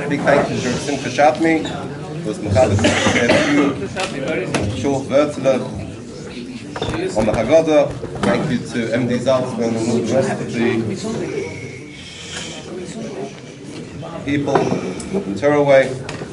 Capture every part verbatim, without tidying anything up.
big thank you to Simcha Shatmi, who was Mechadis Short Wörtler on the Haggadah. Thank you to M D Salzman and all the rest of the people in Turaway.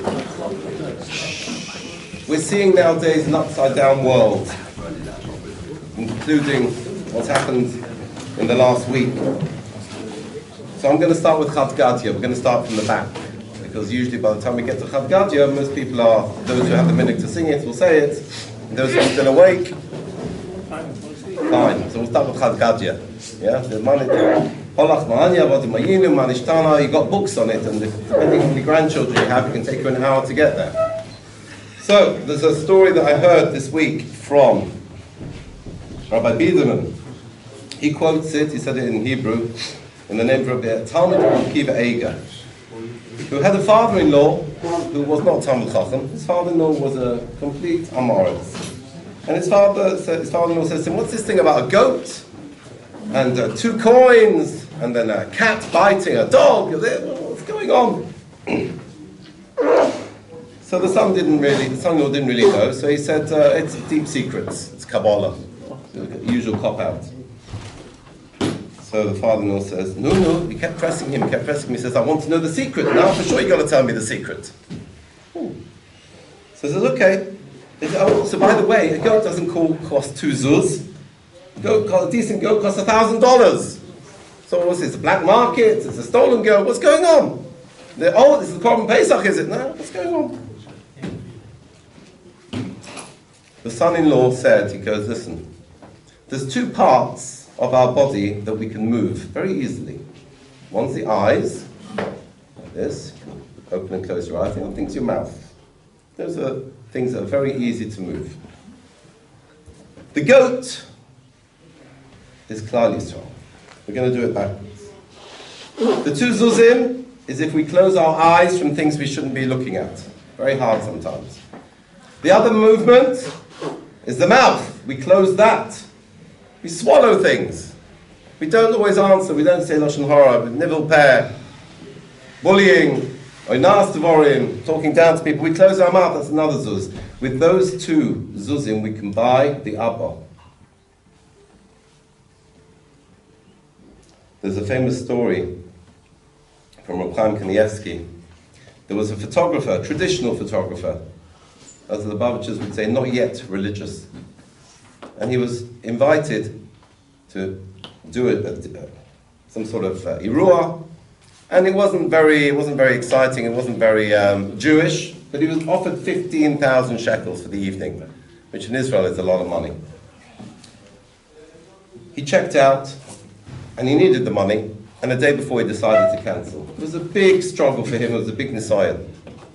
We're seeing nowadays an upside-down world, including what's happened in the last week. So I'm going to start with Chad Gadya. We're going to start from the back, because usually by the time we get to Chad Gadya, most people are, those who have the minute to sing it will say it, and those who are still awake, fine. So we'll start with Chad Gadya. Yeah? You got books on it, and depending on the grandchildren you have, it can take you an hour to get there. So, there's a story that I heard this week from Rabbi Biederman. He quotes it, he said it in Hebrew, in the name of Rabbi Talmud Rabbi Akiva Eiger, who had a father-in-law who was not Talmud Chacham. His father-in-law was a complete Amoritz. And his father, his father-in-law says to him, what's this thing about a goat? And uh, two coins, and then a cat biting a dog? What's going on? So the son didn't really, the son-in-law didn't really know, so he said, uh, it's deep secrets, it's Kabbalah, usual cop-out. So the father-in-law says, no, no, he kept pressing him, he kept pressing him, he says, I want to know the secret, now for sure you've got to tell me the secret. Ooh. So he says, okay. He says, oh, so by the way, a goat doesn't cost two zuz, a, goat, a decent goat costs a thousand dollars. So what's this, a black market, it's a stolen goat, what's going on? They're, oh, this is the Korban Pesach, is it? No, what's going on? The son-in-law said, he goes, listen, there's two parts of our body that we can move very easily. One's the eyes, like this, open and close your eyes, the other thing's your mouth. Those are things that are very easy to move. The goat is Klal Yisrael. We're going to do it backwards. The two zuzim is if we close our eyes from things we shouldn't be looking at. Very hard sometimes. The other movement is the mouth. We close that. We swallow things. We don't always answer. We don't say Lashon Hara, but nivul peh, bullying, oinas devorim, talking down to people. We close our mouth. That's another zuz. With those two zuzim, we can buy the Abba. There's a famous story from Reb Chaim Kanievsky. There was a photographer, a traditional photographer, as the Lubavitchers would say, not yet religious. And he was invited to do it at uh, some sort of uh, Iruah, and it wasn't very, it wasn't very exciting, it wasn't very um, Jewish, but he was offered fifteen thousand shekels for the evening, which in Israel is a lot of money. He checked out, and he needed the money, and a day before he decided to cancel. It was a big struggle for him, it was a big nisayon.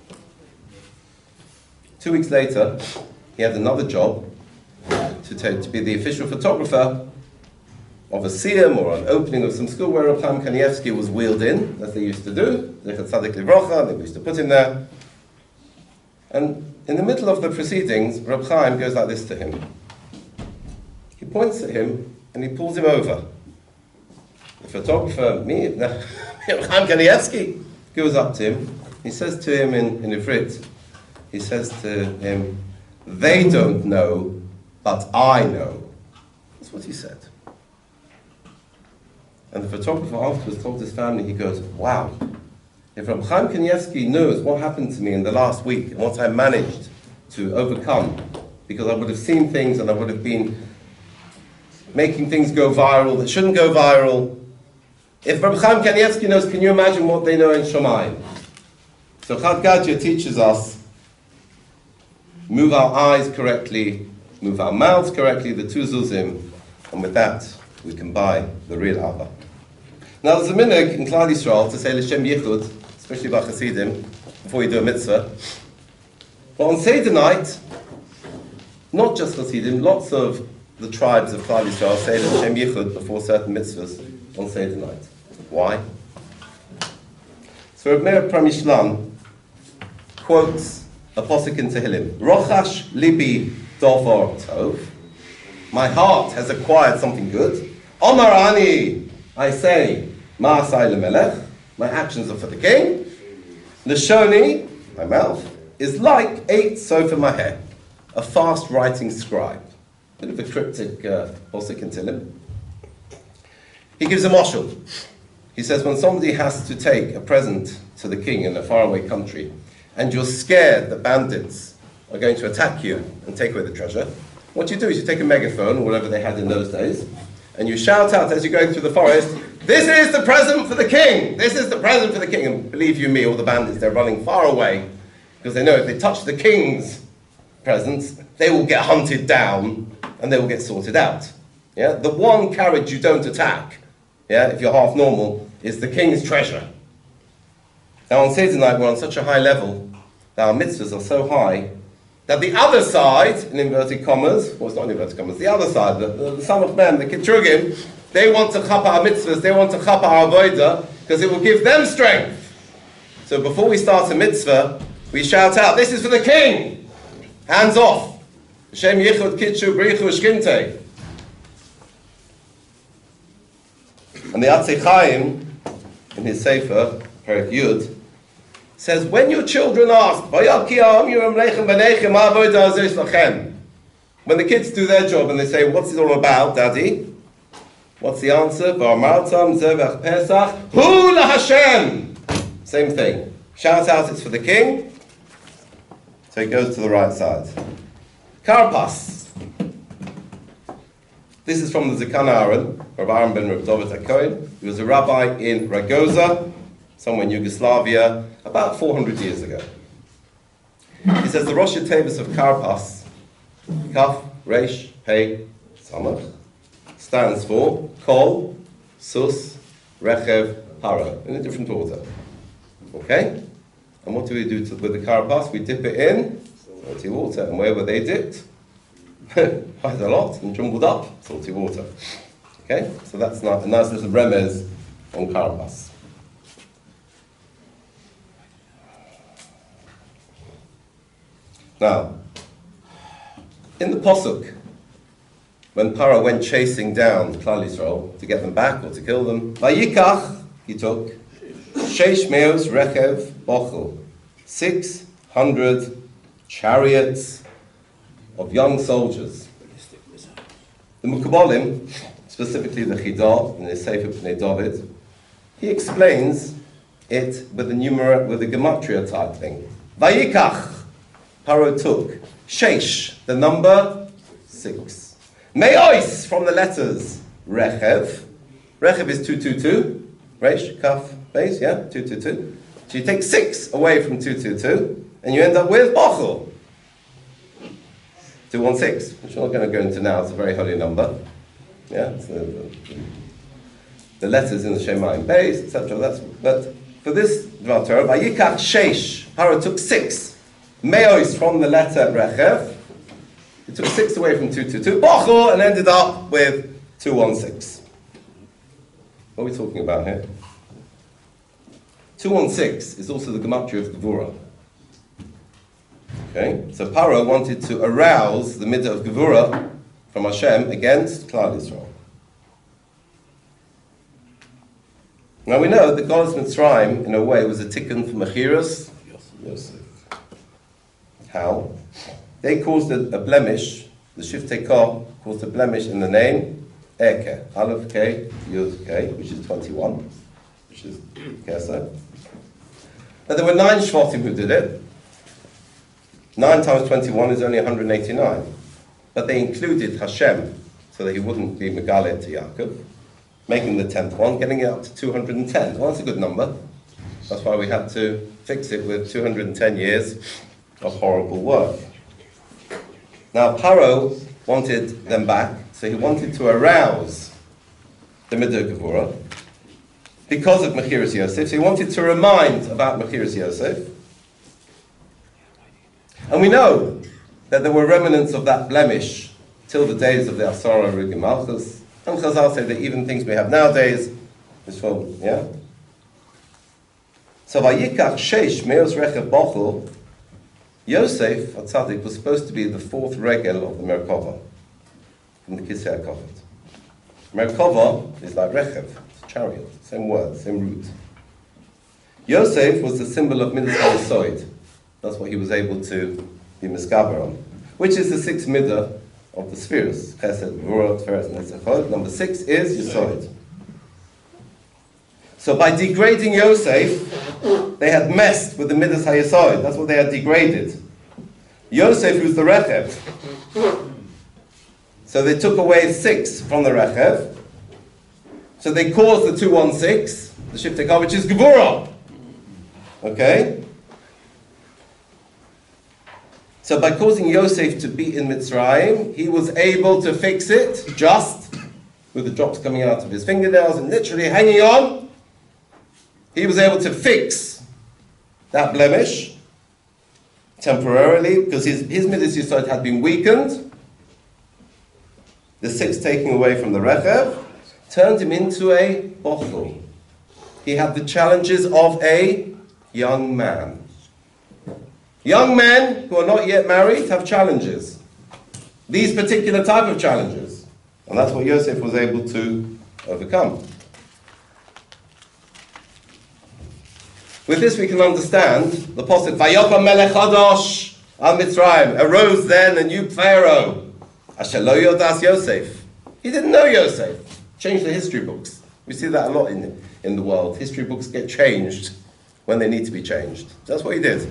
Two weeks later, he had another job to, take, to be the official photographer of a siyum or an opening of some school where Reb Chaim Kanievsky was wheeled in, as they used to do. Zecher Tzadik Livrocha, they used to put him there. And in the middle of the proceedings, Reb Chaim goes like this to him. He points at him and he pulls him over. The photographer, me, Reb Chaim Kanievsky, goes up to him. He says to him in, in Ivrit, he says to him, they don't know, but I know. That's what he said. And the photographer afterwards told his family, he goes, wow, if Reb Chaim Kanievsky knows what happened to me in the last week and what I managed to overcome, because I would have seen things and I would have been making things go viral that shouldn't go viral. If Reb Chaim Kanievsky knows, can you imagine what they know in Shamayim? So Chad Gadya teaches us, move our eyes correctly, move our mouths correctly, the two zuzim, and with that, we can buy the real Abba. Now there's a minhag in Klal Yisrael to say L'Shem Yichud, especially by Hasidim, before you do a mitzvah. But on Seder night, not just Hasidim, lots of the tribes of Klal Yisrael say L'Shem Yichud before certain mitzvahs on Seder night. Why? So Reb Meir Pramishlan quotes a posuk in Tehillim. Rochash libi dovar tov. My heart has acquired something good. Omar ani, I say, ma'asai lemelech. My actions are for the king. Lashoni, my mouth, is like eight sofa maheh, a fast-writing scribe. Bit of a cryptic uh, posik in Tehillim. He gives a moshel. He says when somebody has to take a present to the king in a faraway country, and you're scared that bandits are going to attack you and take away the treasure, what you do is you take a megaphone, or whatever they had in those days, and you shout out as you're going through the forest, "This is the present for the king! This is the present for the king!" And believe you me, all the bandits, they're running far away, because they know if they touch the king's presents, they will get hunted down, and they will get sorted out. Yeah? The one carriage you don't attack, yeah, if you're half normal, is the king's treasure. Now on Seder night, we're on such a high level, that our mitzvahs are so high, that the other side, in inverted commas, well it's not in inverted commas, the other side, the, the, the Samach men, the Kitrugim, they want to chapa our mitzvahs, they want to chapa our avodah, because it will give them strength. So before we start a mitzvah, we shout out, "This is for the king!" Hands off. Hashem yichud kitchu brichu shkinte. And the Atzei Chaim, in his Sefer, Perek Yud, says, when your children ask, when the kids do their job and they say, "What's it all about, Daddy?" What's the answer? Hu la Hashem. Same thing. Shout out, it's for the king. So he goes to the right side. Karpas. This is from the Zekan Aaron, Rav Aaron ben Rav David HaKohen. He was a rabbi in Ragoza, somewhere in Yugoslavia, about four hundred years ago. He says the Rosh Tevus of Karpas, Kaf, Reish, Pei, Samach, stands for Kol, Sus, Rechev, Para, in a different order. Okay? And what do we do to, with the Karpas? We dip it in salty water. And where were they dipped? Quite a lot, and jumbled up salty water. Okay? So that's not a nice little remez on Karpas. Now, in the Posuk, when Paro went chasing down Klal Yisrael to get them back or to kill them, Vayikach, he took, Sheish Meos Rechev Bochel, six hundred chariots of young soldiers. The Mukabalim, specifically the Chidah in his Sefer Pnei David, he explains it with a numer with a gematria type thing. Vayikach, Paro took, Sheish, the number six. Me'ois, from the letters Rechev. Rechev is two two two. Reish, Kaf, base, yeah, two two two. So you take six away from two two two, and you end up with Bochel. two one six, which we're not going to go into now, it's a very holy number. Yeah, so the, the letters in the Shemaim base, et cetera. That's, but for this Dvar Torah, Vayikach Sheish, Paro took six. Me'ois from the letter Rechev. He took six away from two two two, Bochel, and ended up with two one six. What are we talking about here? two one six is also the gematria of Gevurah. Okay, so Paro wanted to arouse the midah of Gevurah from Hashem against Klal Yisrael. Now we know that Golos Mitzrayim, in a way, was a tikkun for Mechiras Yosef. How? They caused a, a blemish, the Shiftei Kor caused a blemish in the name Eke, Aleph K, Yud K, which is twenty-one, which is Keser. Now there were nine Shvatim who did it. Nine times twenty-one is only one hundred eighty-nine. But they included Hashem, so that he wouldn't be Megalit to Yaakov, making the tenth one, getting it up to two hundred ten. Well, that's a good number. That's why we had to fix it with two hundred ten years of horrible work. Now, Paro wanted them back, so he wanted to arouse the Midah Gevurah because of Mechiras Yosef. So he wanted to remind about Mechiras Yosef. And we know that there were remnants of that blemish till the days of the Asara Rugim Malchus. And Chazal say that even things we have nowadays is from, yeah? So, Vayikach Sheish Meos Rechev Bochel, Yosef, Atzadik, was supposed to be the fourth regel of the Merkava, from the Kisei HaKavod. Merkava is like Rechev, it's chariot, same word, same root. Yosef was the symbol of Midas HaYesod. That's what he was able to be miskaber on. Which is the sixth midah of the spheres. Chesed, Gvura, Tiferes, Netzach, Hod. Number six is Yesod. So by degrading Yosef, they had messed with the Midas HaYesod. That's what they had degraded. Yosef was the Rechev. So they took away six from the Rechev. So they caused the two one six, the Shiftei Kol, which is Gvura. Okay? So by causing Yosef to be in Mitzrayim, he was able to fix it just with the drops coming out of his fingernails and literally hanging on. He was able to fix that blemish temporarily because his, his Midas Yesod had been weakened. The six taking away from the Rechev turned him into a bochel. He had the challenges of a young man. Young men who are not yet married have challenges. These particular type of challenges. And that's what Yosef was able to overcome. With this we can understand the pasuk, Vayokam melech chadosh al Mitzrayim. Arose then a new Pharaoh. Asher lo yodas Yosef. He didn't know Yosef. Changed the history books. We see that a lot in, in the world. History books get changed when they need to be changed. That's what he did.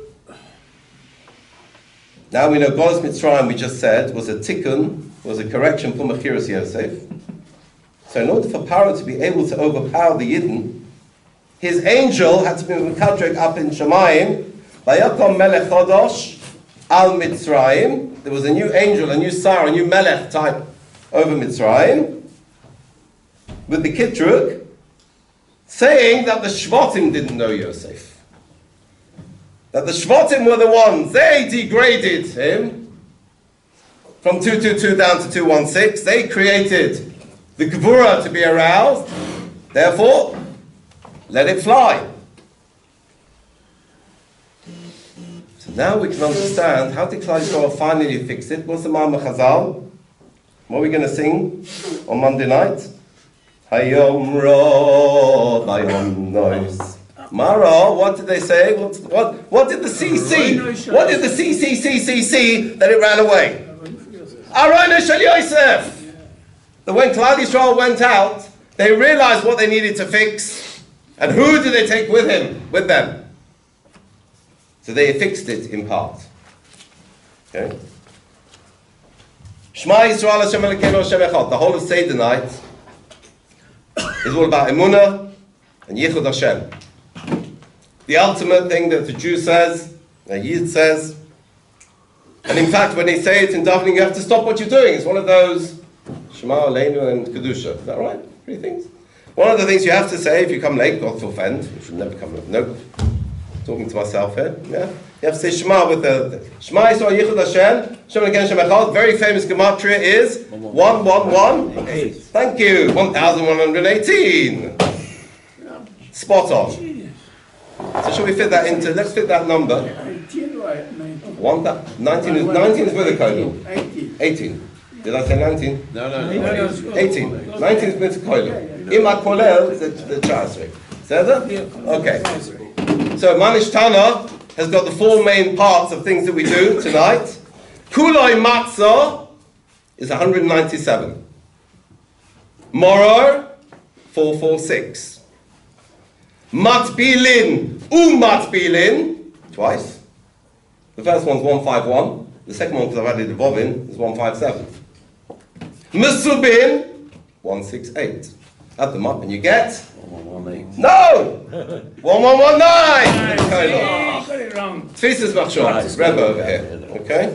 Now we know Golos Mitzrayim, we just said, was a tikkun, was a correction for Mechiras Yosef. So in order for Pharaoh to be able to overpower the Yidden, his angel had to be mekadrek up in Shemayim, Vayakom melech chodosh al Mitzrayim. There was a new angel, a new sar, a new melech type over Mitzrayim, with the Kitrug, saying that the Shvatim didn't know Yosef. That the Shvatim were the ones, they degraded him from two two two down to two one six. They created the Gvura to be aroused. Therefore, let it fly. So now we can understand how did Klal Yisrael finally fix it. What's the Ma'amar Chazal? What are we going to sing on Monday night? Hayom ro, hayom nois. Mara, what did they say? What, what, what did the C C? What did the C C C C C that it ran away? Arona Shel Yosef. That when Klal Yisrael went out, they realized what they needed to fix. And who did they take with him, with them? So they fixed it in part. Okay? Shema Yisrael Hashem Elokeinu Hashem Echad. The whole of Seder night is all about Emunah and Yichud Hashem. The ultimate thing that the Jew says, the Yid says, and in fact when they say it in davening, you have to stop what you're doing. It's one of those Shema Aleinu and Kedusha. Is that right? Three things. One of the things you have to say if you come late, God to offend, you should never come late. Nope. Talking to myself here. Yeah. You have to say Shema with the Shema Yisrael Yichud Hashem. Hashem Elokeinu Hashem Echad. Very famous gematria is one one one eight. Thank you. One thousand one hundred eighteen. Spot on. So shall we fit that into? Let's fit that number. One that nineteen is nineteen is with a colon. Eighteen. Did I say nineteen? No, no, no. Eighteen. Nineteen is with a colon. Ima kolel the the chasrik. Seder? Okay. So Manish Tana has got the four main parts of things that we do tonight. Kuloi matzah is one hundred ninety-seven. Moror four four six. Matbilin, umatbilin, twice. The first one's one five one. The second one, because I've added the Vovin, is one five seven. Musubin, one six eight. Add them up and you get? one one one eight. No! one one one nine! Got it wrong. Tfisis Machshon, Rebbe over here. Okay?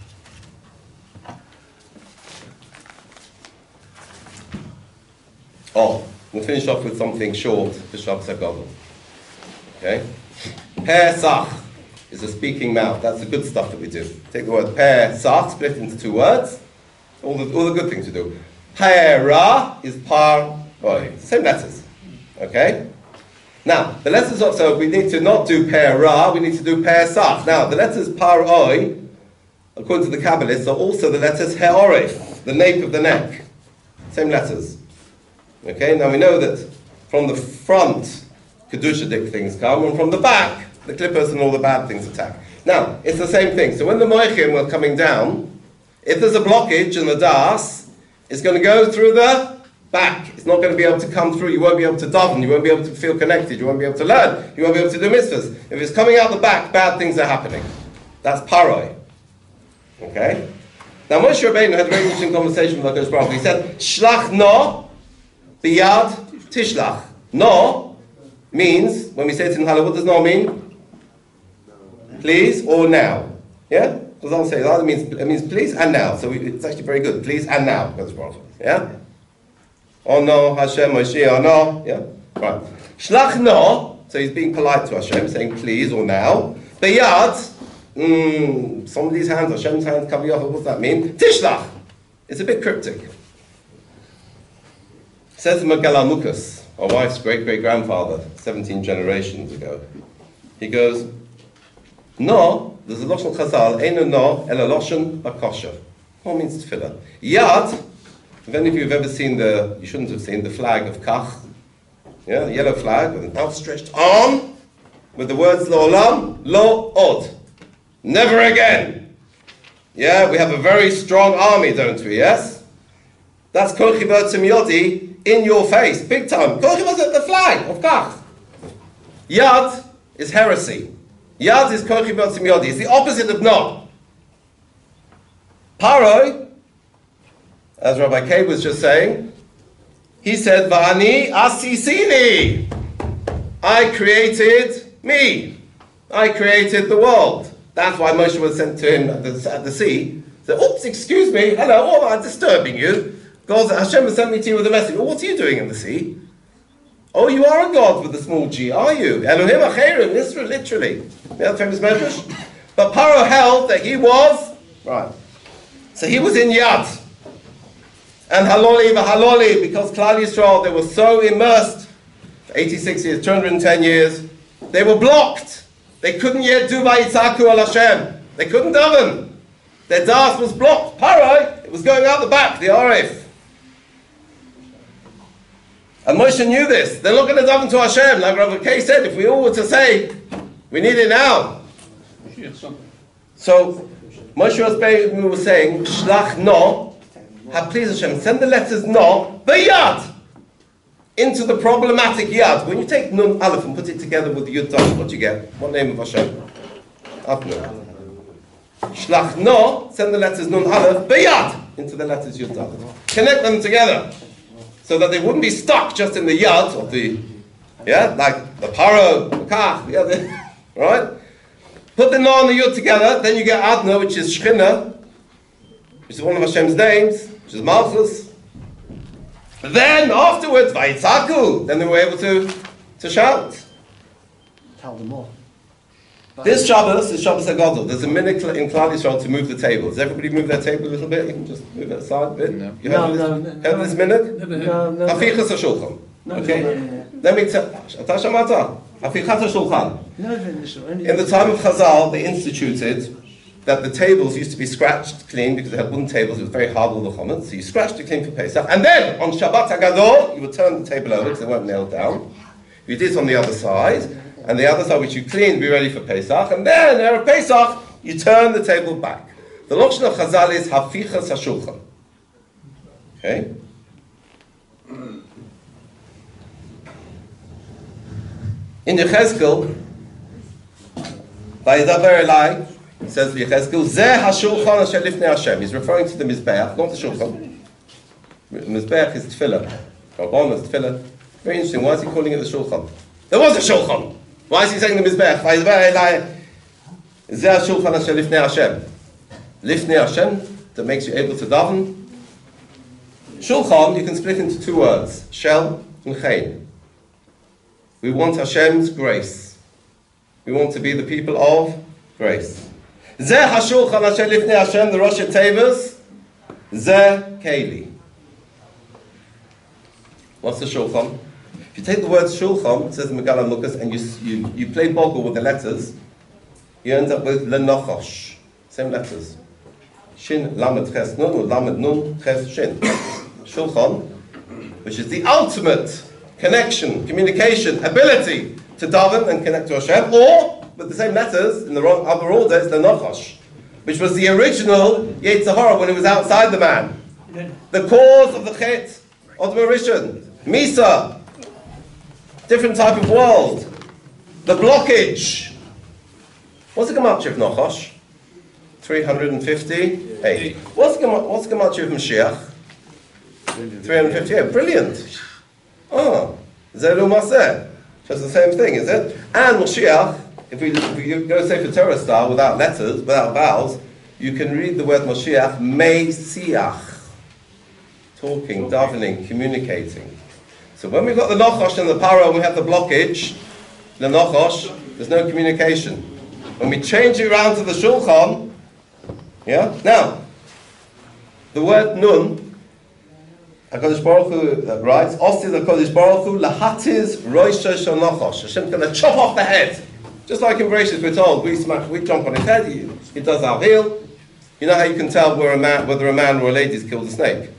Oh, we'll finish off with something short for Shabbos HaGadol. Okay? Pesach is a speaking mouth. That's the good stuff that we do. Take the word Pesach, split into two words. All the, all the good things to do. Pera is par, oh, same letters. Okay? Now, the letters of, so we need to not do Pera, we need to do Pesach. Now, the letters par oi, according to the Kabbalists, are also the letters Heorif, the nape of the neck. Same letters. Okay, now we know that from the front Kedushadik things come, and from the back, the klippos and all the bad things attack. Now, it's the same thing. So when the moichim were coming down, if there's a blockage in the das, it's going to go through the back. It's not going to be able to come through. You won't be able to daven. You won't be able to feel connected. You won't be able to learn. You won't be able to do mitzvahs. If it's coming out the back, bad things are happening. That's paroi. Okay? Now Moshe Rabbeinu had a very interesting conversation with HaKadosh Baruch Hu. He said, Shlach no biyad tishlach. No means, when we say it in Halal, what does no mean? Please or now. Yeah? Because I'll say it either means, it means please and now. So we, it's actually very good. Please and now. HaKadosh Baruch Hu. Yeah? Oh no, Hashem, Moshe, oh no. Yeah? Right. Shlach no, so he's being polite to Hashem, saying please or now. Biyad, Mm, somebody's hands, Hashem's hands, cover your, what does that mean? Tishlach! It's a bit cryptic. Says Megillah Mukas, our wife's great-great-grandfather, seventeen generations ago. He goes, no, there's a Lashon Chazal, Eino no, ela Lashon bakosha. What means tefillah? Yad, if any of you have ever seen the, you shouldn't have seen the flag of Kach, yeah, the yellow flag with an outstretched arm, with the words Lo Olam, Lo Od. Never again. Yeah, we have a very strong army, don't we, yes? That's Kochi B'Otzim Yodi in your face, big time. Kochi B'Otzim, the flag of Kach. Yad is heresy. Yad is Kochi B'Otzim Yodi. It's the opposite of no. Paroi, as Rabbi Kabe was just saying, he said, Va'ani asisini. I created me. I created the world. That's why Moshe was sent to him at the, at the sea. Said, oops, excuse me, hello, oh, I'm disturbing you. God, Hashem has sent me to you with a message. Well, what are you doing in the sea? Oh, you are a God with a small g, are you? Elohim Acherim, literally. Yeah, the famous medrash. But Paro held that he was, right. So he was in Yad. And Haloli v'Haloli, because Klal Yisrael, they were so immersed for eighty-six years, two hundred ten years, they were blocked. They couldn't yet do Vayitzaku al Hashem. They couldn't daven. Their das was blocked. Paroi, it was going out the back, the Arif. And Moshe knew this. They're not going to daven to Hashem. Like Rabbi Kay said, if we all were to say, we need it now. So, Moshe Rabbeinu was saying, Shlach no, have please Hashem, send the letters no, the yad, into the problematic yad. When you take nun aleph and put it together with yud dash, what do you get? What name of Hashem? Adnu. Shlach no, send the letters nun aleph, b'yad, into the letters yud dash. Connect them together, so that they wouldn't be stuck just in the yad of the, yeah, like the paro, the kach, the other, right? Put the no and the yud together, then you get adna, which is shchina, which is one of Hashem's names, which is malchus. Then afterwards, Vayitzaku, then they were able to, to shout. Tell them more. This Shabbos is Shabbos HaGadol. There's a minute in Klal Yisrael to move the table. Does everybody move their table a little bit? You can just move it aside a bit. No. You heard No, this, no, heard no, this minute? No, no. Hafichas HaShulchan. No, Okay? no, no, no. Let me tell. Ata shamata. Hafichas HaShulchan. No, no, In the time of Chazal, they instituted that the tables used to be scratched clean because they had wooden tables. It was very hard with the chomot. So you scratched it clean for Pesach. And then, on Shabbat HaGadol, you would turn the table over because they weren't nailed down. You did it on the other side. And the other side, which you clean, be ready for Pesach. And then, Erev Pesach, you turn the table back. The Lashon of Chazal is Hafichas HaShulchan. Okay? In Yechezkel, by Zaver Elai, it says Yechezkel, Zeh HaShulchan Asher Lifnei Hashem. He's referring to the Mizbeach, not the Shulchan. Mizbeach is Tefillah. Rabban is Tefillah. Very interesting. Why is he calling it the Shulchan? There was a Shulchan. Why is he saying the Mizbeach? By Zaver Elai, Zeh HaShulchan Asher Lifnei Hashem. Lifnei Hashem, that makes you able to daven. Shulchan, you can split into two words, shel and chein. We want Hashem's grace. We want to be the people of grace. Zeh HaShulchan Asher Lifnei Hashem, the Rosh Tevos, Zeh Keli. What's the Shulchan? If you take the word Shulchan, it says in Megillah Mukas, and you, you, you play boggle with the letters, you end up with Lenochosh. Same letters. Shin, Lamed, Ches, Nun, or Lamed, Nun, Ches, Shin. Shulchan, which is the ultimate connection, communication, ability to daven and connect to Hashem, or, with the same letters, in the wrong, other order, it's the Nachash, which was the original Yetzer Hara when it was outside the man. The cause of the Chet, of the Rishon, Misa, different type of world. The blockage. What's the Gematria of Nachash? three hundred fifty-eight. What's the what's the Gematria of Mashiach? three hundred fifty-eight. Brilliant. Oh, Zelu Maseh. Just the same thing, is it? And Mashiach, if we, if we go say for Torah style, without letters, without vowels, you can read the word Mashiach, Meisiach. Talking, davening, communicating. So when we've got the Nachash and the Para and we have the blockage, the Nachash, there's no communication. When we change it around to the Shulchan, yeah? Now, the word Nun, HaKadosh Baruch Hu writes, Osti the HaKadosh Baruch Hu lahatiz roisha shel Nachash. Hashem's going to chop off the head. Just like in Bereshit we're told, we smash, we jump on his head, he, he does our heel. You know how you can tell whether a man, whether a man or a lady's killed a snake?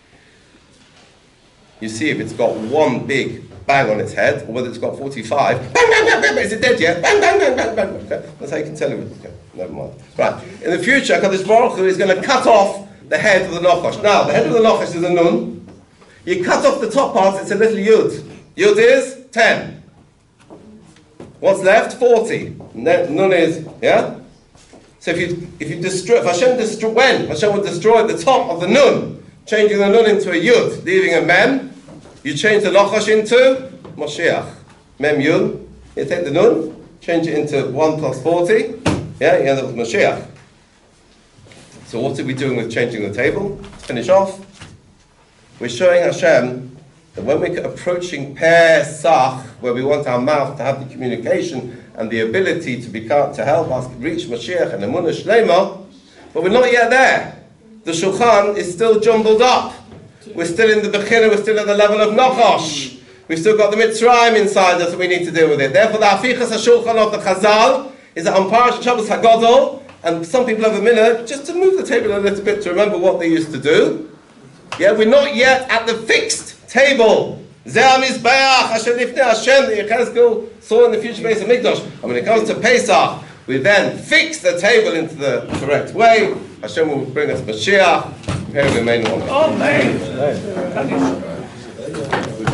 You see if it's got one big bang on its head, or whether it's got forty-five, bang, bang, bang, bang, bang, is it dead yet? Bang, bang, bang, bang, bang. Okay. That's how you can tell him. Okay. Never mind. Right. In the future, HaKadosh Baruch Hu is going to cut off the head of the Nachash. Now, the head of the Nachash is a Nun. You cut off the top part, it's a little Yud. Yud is ten. What's left? forty. Nun is, yeah? So if you if you destroy, if Hashem destroy, when Hashem will destroy the top of the Nun, changing the Nun into a Yud, leaving a Mem, you change the Nachash into Moshiach. Mem Yud, you take the Nun, change it into one plus forty, yeah, you end up with Moshiach. So what are we doing with changing the table? Let's finish off. We're showing Hashem that when we're approaching Pesach, where we want our mouth to have the communication and the ability to become, to help us reach Mashiach and Emunah Shlema, but we're not yet there. The Shulchan is still jumbled up. We're still in the Bechina, we're still at the level of Nachash. We've still got the Mitzrayim inside us, and we need to deal with it. Therefore, the Afichas HaShulchan of the Chazal is that on Parash Shabbos HaGadol, and some people have a minute, just to move the table a little bit to remember what they used to do. Yeah, we're not yet at the fixed table. Zeh HaMizbeach, Asher Lifnei Hashem, that Yechezkel saw in the future base of Mikdash. And when it comes to Pesach, we then fix the table into the correct way. Hashem will bring us Mashiach. Here we remain one. Amen.